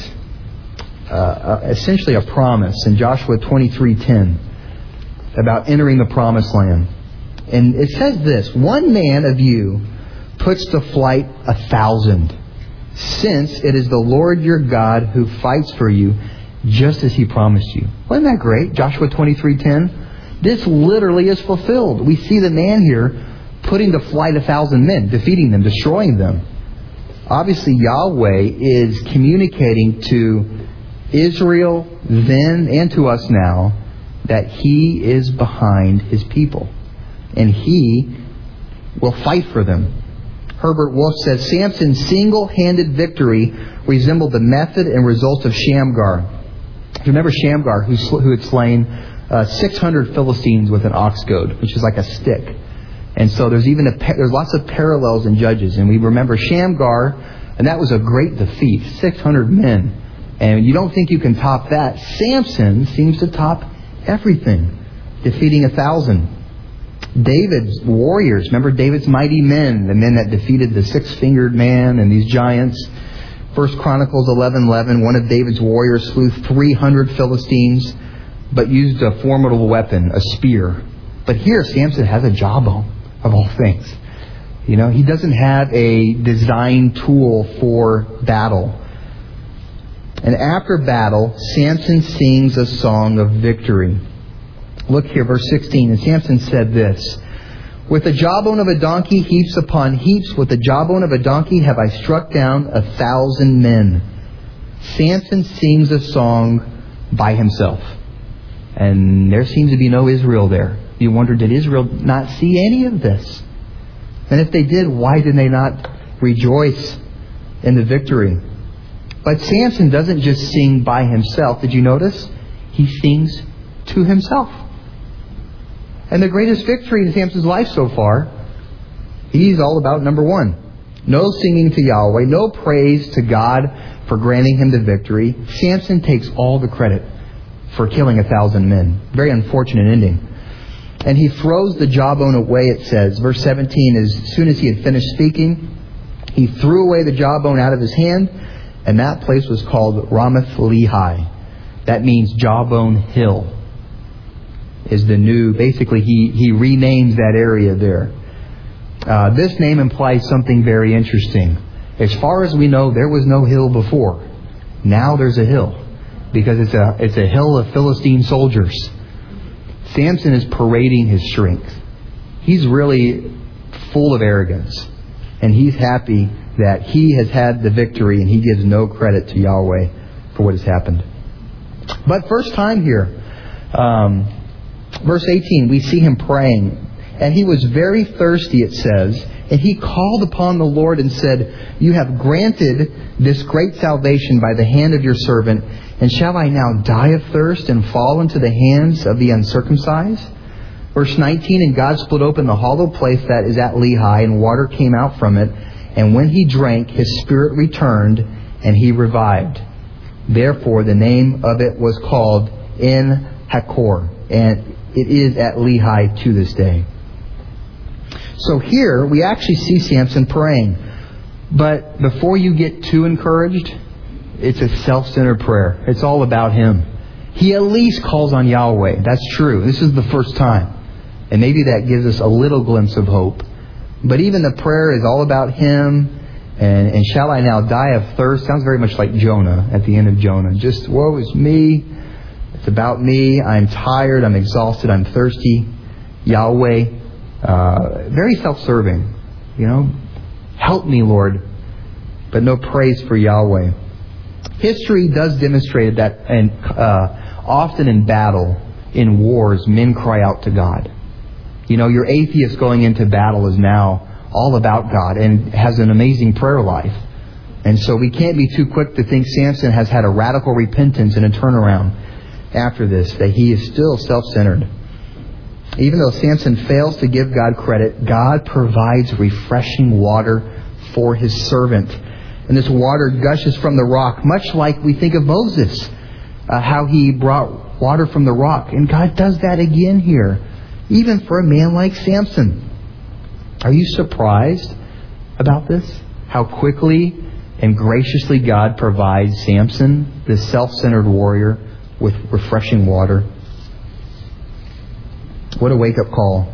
Essentially a promise in Joshua 23:10 about entering the promised land. And it says this, 1 man of you puts to flight 1,000, since it is the Lord your God who fights for you, just as He promised you. Wasn't that great? Joshua 23:10. This literally is fulfilled. We see the man here putting to flight 1,000 men, defeating them, destroying them. Obviously, Yahweh is communicating to Israel then and to us now that He is behind His people. And He will fight for them. Herbert Wolf says, Samson's single-handed victory resembled the method and results of Shamgar. If you remember Shamgar, who had slain 600 Philistines with an ox goad, which is like a stick. And so there's lots of parallels in Judges. And we remember Shamgar, and that was a great defeat, 600 men. And you don't think you can top that. Samson seems to top everything, defeating 1,000. David's warriors, remember David's mighty men, the men that defeated the 6-fingered man and these giants. 1 Chronicles 11:11, one of David's warriors slew 300 Philistines, but used a formidable weapon, a spear. But here Samson has a jawbone, of all things. He doesn't have a design tool for battle. And after battle, Samson sings a song of victory. Look here, verse 16. And Samson said this, with the jawbone of a donkey, heaps upon heaps, with the jawbone of a donkey have I struck down 1,000 men. Samson sings a song by himself. And there seems to be no Israel there. You wonder, did Israel not see any of this? And if they did, why did they not rejoice in the victory? But Samson doesn't just sing by himself. Did you notice? He sings to himself. And the greatest victory in Samson's life so far, he's all about number 1. No singing to Yahweh, no praise to God for granting him the victory. Samson takes all the credit for killing 1,000 men. Very unfortunate ending. And he throws the jawbone away, it says. Verse 17, as soon as he had finished speaking, he threw away the jawbone out of his hand, and that place was called Ramath Lehi. That means Jawbone Hill is the new, basically he renames that area there. This name implies something very interesting. As far as we know, there was no hill before. Now there's a hill, because it's a hill of Philistine soldiers. Samson is parading his strength. He's really full of arrogance. And he's happy that he has had the victory, and he gives no credit to Yahweh for what has happened. But first time here, verse 18, we see him praying. And he was very thirsty, it says. And he called upon the Lord and said, "You have granted this great salvation by the hand of your servant. And shall I now die of thirst and fall into the hands of the uncircumcised?" Verse 19, "And God split open the hollow place that is at Lehi, and water came out from it. And when he drank, his spirit returned, and he revived. Therefore the name of it was called En Hakkore, and it is at Lehi to this day." So here we actually see Samson praying. But before you get too encouraged, it's a self-centered prayer. It's all about him. He at least calls on Yahweh. That's true. This is the first time. And maybe that gives us a little glimpse of hope. But even the prayer is all about him. And shall I now die of thirst? Sounds very much like Jonah at the end of Jonah. Just, woe is me. It's about me. I'm tired. I'm exhausted. I'm thirsty. Yahweh. Very self-serving. Help me, Lord. But no praise for Yahweh. History does demonstrate that, and often in battle, in wars, men cry out to God. Your atheist going into battle is now all about God and has an amazing prayer life. And so we can't be too quick to think Samson has had a radical repentance and a turnaround after this, that he is still self-centered. Even though Samson fails to give God credit, God provides refreshing water for his servant. And this water gushes from the rock, much like we think of Moses, how he brought water from the rock. And God does that again here, even for a man like Samson. Are you surprised about this? How quickly and graciously God provides Samson, this self-centered warrior, with refreshing water. What a wake-up call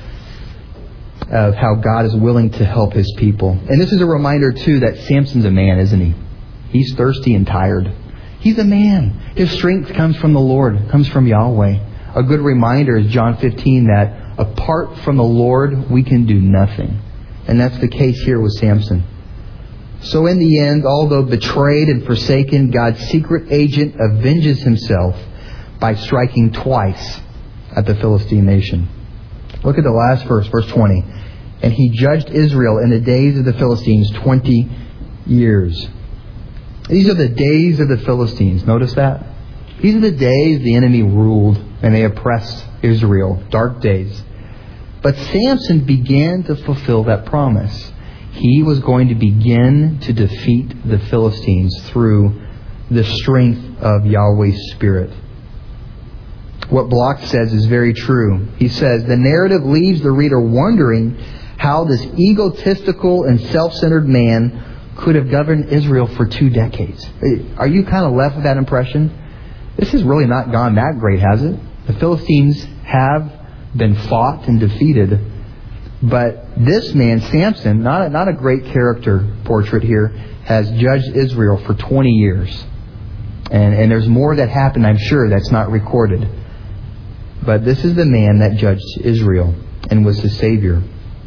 of how God is willing to help His people. And this is a reminder, too, that Samson's a man, isn't he? He's thirsty and tired. He's a man. His strength comes from the Lord, comes from Yahweh. A good reminder is John 15 that apart from the Lord, we can do nothing. And that's the case here with Samson. So in the end, although betrayed and forsaken, God's secret agent avenges himself by striking twice at the Philistine nation. Look at the last verse, verse 20. And he judged Israel in the days of the Philistines 20 years. These are the days of the Philistines. Notice that? These are the days the enemy ruled and they oppressed Israel. Dark days. But Samson began to fulfill that promise. He was going to begin to defeat the Philistines through the strength of Yahweh's Spirit. What Block says is very true. He says, the narrative leaves the reader wondering how this egotistical and self-centered man could have governed Israel for 2 decades. Are you kind of left with that impression? This has really not gone that great, has it? The Philistines have been fought and defeated. But this man, Samson, not a great character portrait here, has judged Israel for 20 years. And there's more that happened, I'm sure, that's not recorded. But this is the man that judged Israel and was the Savior.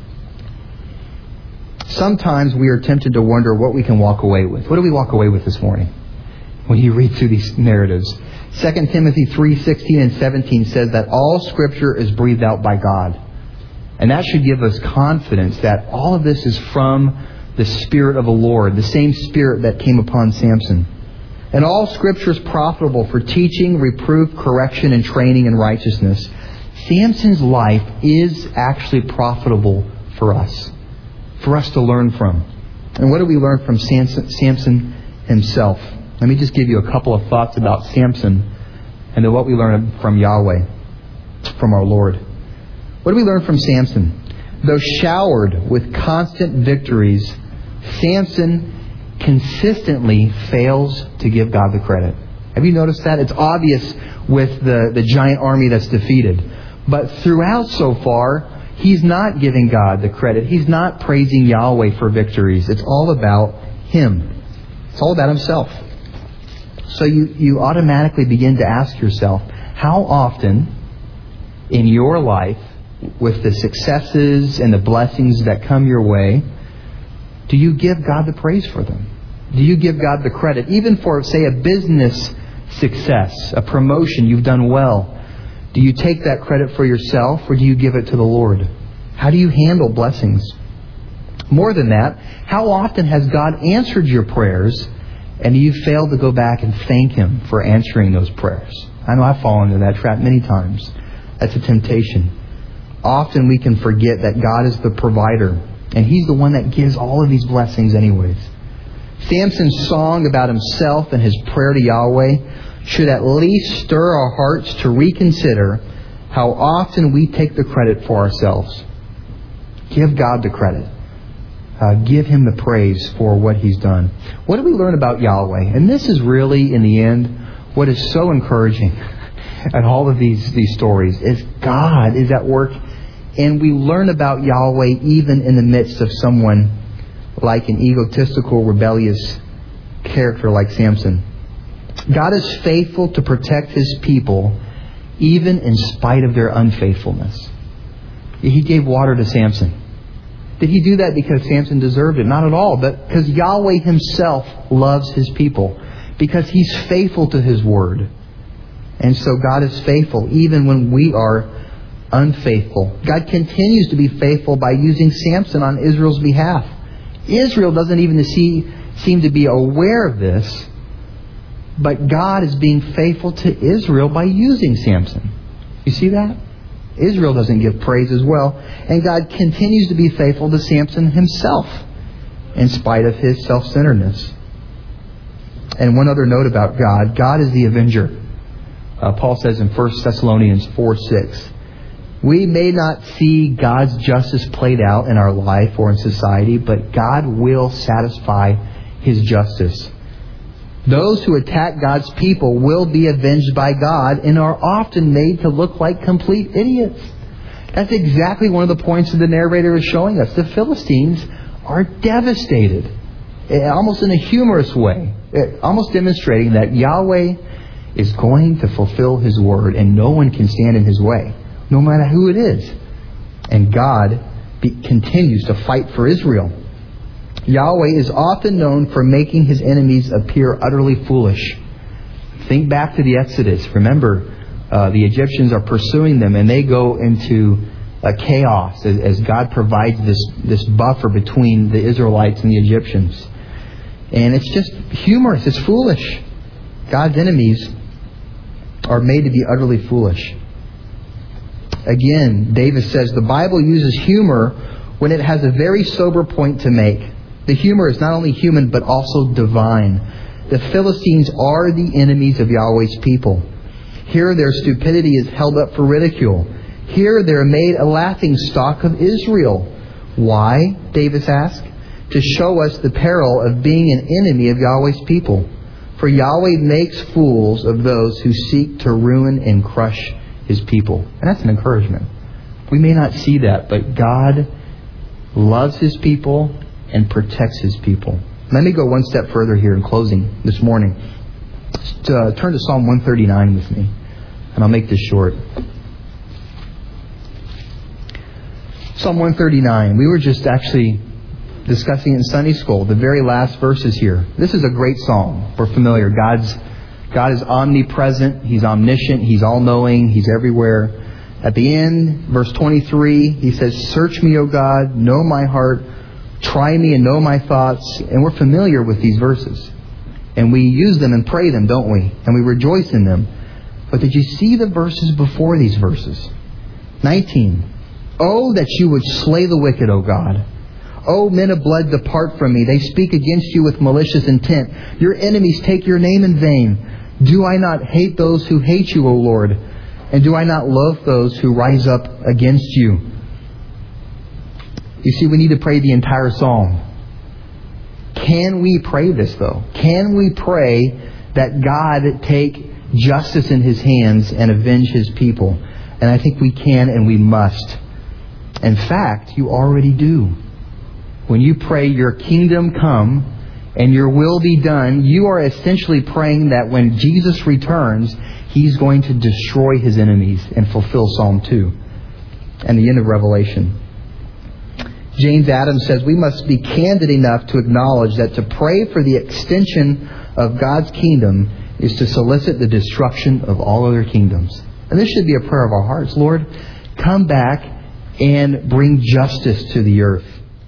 Sometimes we are tempted to wonder what we can walk away with. What do we walk away with this morning when you read through these narratives? 2 Timothy 3:16 and 17 says that all Scripture is breathed out by God. And that should give us confidence that all of this is from the Spirit of the Lord, the same Spirit that came upon Samson. And all Scripture is profitable for teaching, reproof, correction, and training in righteousness. Samson's life is actually profitable for us to learn from. And what do we learn from Samson himself? Let me just give you a couple of thoughts about Samson and then what we learn from Yahweh, from our Lord. What do we learn from Samson? Though showered with constant victories, Samson consistently fails to give God the credit. Have you noticed that? It's obvious with the giant army that's defeated. But throughout so far, he's not giving God the credit. He's not praising Yahweh for victories. It's all about him. It's all about himself. So you automatically begin to ask yourself, how often in your life, with the successes and the blessings that come your way, do you give God the praise for them? Do you give God the credit? Even for, say, a business success, a promotion, you've done well. Do you take that credit for yourself, or do you give it to the Lord? How do you handle blessings? More than that, how often has God answered your prayers, and you failed to go back and thank Him for answering those prayers? I know I've fallen into that trap many times. That's a temptation. Often we can forget that God is the provider, and He's the one that gives all of these blessings anyways. Samson's song about himself and his prayer to Yahweh should at least stir our hearts to reconsider how often we take the credit for ourselves. Give God the credit. Give Him the praise for what He's done. What do we learn about Yahweh? And this is really, in the end, what is so encouraging at all of these stories, is God is at work. And we learn about Yahweh even in the midst of someone like an egotistical, rebellious character like Samson. God is faithful to protect His people even in spite of their unfaithfulness. He gave water to Samson. Did He do that because Samson deserved it? Not at all. But because Yahweh Himself loves His people. Because He's faithful to His word. And so God is faithful even when we are unfaithful. God continues to be faithful by using Samson on Israel's behalf. Israel doesn't even seem to be aware of this, but God is being faithful to Israel by using Samson. You see that? Israel doesn't give praise as well, and God continues to be faithful to Samson himself in spite of his self-centeredness. And one other note about God. God is the avenger. Paul says in 1 Thessalonians 4:6, we may not see God's justice played out in our life or in society, but God will satisfy His justice. Those who attack God's people will be avenged by God and are often made to look like complete idiots. That's exactly one of the points that the narrator is showing us. The Philistines are devastated, almost in a humorous way, almost demonstrating that Yahweh is going to fulfill His word and no one can stand in His way, no matter who it is. And God continues to fight for Israel. Yahweh is often known for making His enemies appear utterly foolish. Think back to the Exodus. Remember, the Egyptians are pursuing them and they go into chaos as God provides this buffer between the Israelites and the Egyptians. And it's just humorous. It's foolish. God's enemies are made to be utterly foolish. Again, David says the Bible uses humor when it has a very sober point to make. The humor is not only human but also divine. The Philistines are the enemies of Yahweh's people. Here their stupidity is held up for ridicule. Here they're made a laughing stock of Israel. Why? David asks. To show us the peril of being an enemy of Yahweh's people. For Yahweh makes fools of those who seek to ruin and crush His people. And that's an encouragement. We may not see that, but God loves His people and protects His people. Let me go one step further here in closing this morning. Turn to Psalm 139 with me, and I'll make this short. Psalm 139. We were just actually discussing it in Sunday school, the very last verses here. This is a great psalm. We're familiar. God is omnipresent. He's omniscient. He's all-knowing. He's everywhere. At the end, verse 23, He says, search me, O God, know my heart, try me and know my thoughts. And we're familiar with these verses. And we use them and pray them, don't we? And we rejoice in them. But did you see the verses before these verses? 19. Oh, that you would slay the wicked, O God. O men of blood, depart from me. They speak against you with malicious intent. Your enemies take your name in vain. Do I not hate those who hate you, O Lord? And do I not love those who rise up against you? You see, we need to pray the entire psalm. Can we pray this, though? Can we pray that God take justice in His hands and avenge His people. And I think we can and we must. In fact, you already do. When you pray, your kingdom come and your will be done, you are essentially praying that when Jesus returns, He's going to destroy His enemies and fulfill Psalm 2 and the end of Revelation. James Adams says we must be candid enough to acknowledge that to pray for the extension of God's kingdom is to solicit the destruction of all other kingdoms. And this should be a prayer of our hearts. Lord, come back and bring justice to the earth.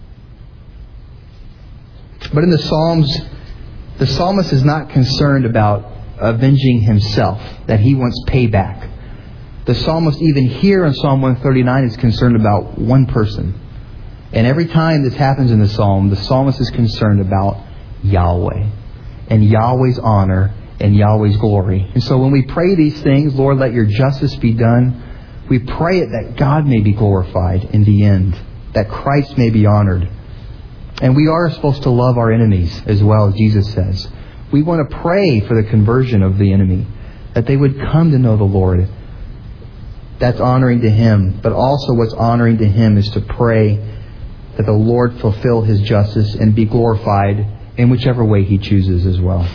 But in the Psalms, the psalmist is not concerned about avenging himself, that he wants payback. The psalmist, even here in Psalm 139, is concerned about one person. And every time this happens in the psalm, the psalmist is concerned about Yahweh and Yahweh's honor and Yahweh's glory. And so when we pray these things, Lord, let your justice be done, we pray it that God may be glorified in the end, that Christ may be honored. And we are supposed to love our enemies as well, as Jesus says. We want to pray for the conversion of the enemy, that they would come to know the Lord. That's honoring to Him. But also what's honoring to Him is to pray that the Lord fulfill His justice and be glorified in whichever way He chooses as well.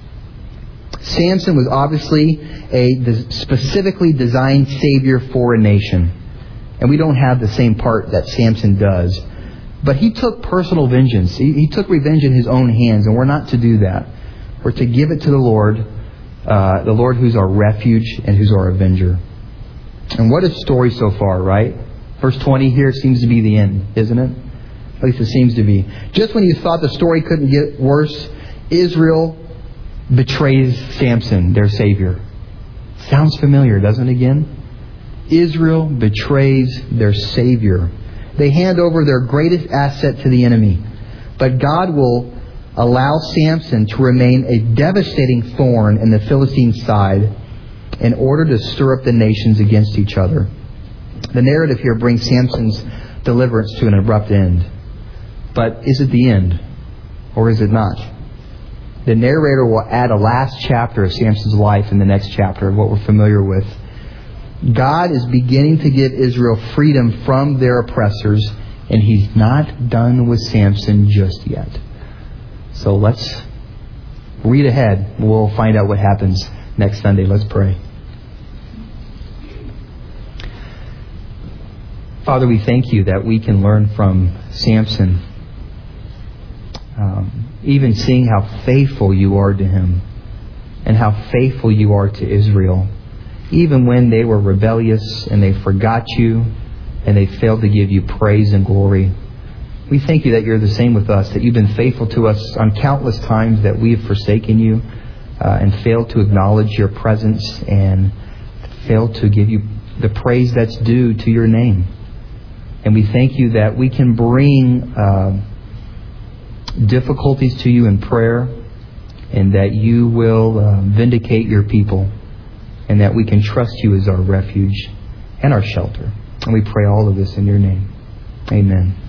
Samson was obviously a specifically designed Savior for a nation. And we don't have the same part that Samson does. But he took personal vengeance. He took revenge in his own hands. And we're not to do that. We're to give it to the Lord who's our refuge and who's our avenger. And what a story so far, right? Verse 20 here seems to be the end, isn't it? At least it seems to be. Just when you thought the story couldn't get worse, Israel betrays Samson, their Savior. Sounds familiar, doesn't it again? Israel betrays their Savior. They hand over their greatest asset to the enemy. But God will allow Samson to remain a devastating thorn in the Philistine side in order to stir up the nations against each other. The narrative here brings Samson's deliverance to an abrupt end. But is it the end? Or is it not? The narrator will add a last chapter of Samson's life in the next chapter, what we're familiar with. God is beginning to give Israel freedom from their oppressors, and He's not done with Samson just yet. So let's read ahead. We'll find out what happens next Sunday. Let's pray. Father, we thank You that we can learn from Samson. Even seeing how faithful You are to him and how faithful You are to Israel. Even when they were rebellious and they forgot You and they failed to give You praise and glory. We thank You that You're the same with us, that You've been faithful to us on countless times that we have forsaken You and failed to acknowledge Your presence and failed to give You the praise that's due to Your name. And we thank You that we can bring difficulties to You in prayer, and that You will vindicate Your people, and that we can trust You as our refuge and our shelter. And we pray all of this in Your name. Amen.